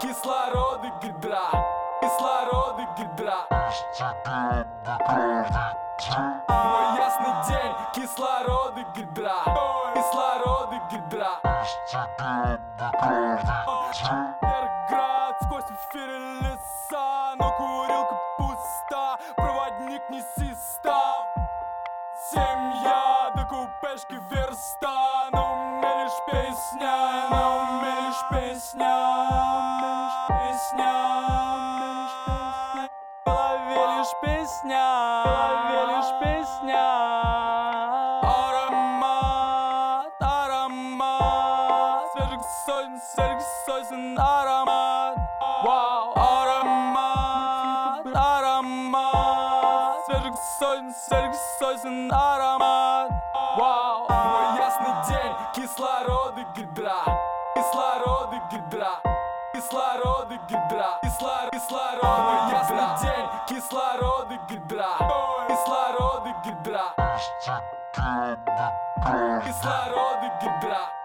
кислороды гидра, кислороды гидра. Мой ясный день, кислороды гидра, кислороды гидра. Перград, сквозь эфиры леса, но курилка пуста, проводник не систав. Семья до купешки верста, но у меня лишь песня, но у меня лишь песня, песня. В голове лишь песня, в голове лишь песня. Аромат, аромат, свежих сосен аромат. Вау, аромат, аромат, свежих сосен аромат. Вау, мой ясный день, кислороды гидра, кислороды гидра, кислороды гидра, кислороды. Мой ясный день, кислороды гидра, кислороды гидра, кислороды гидра.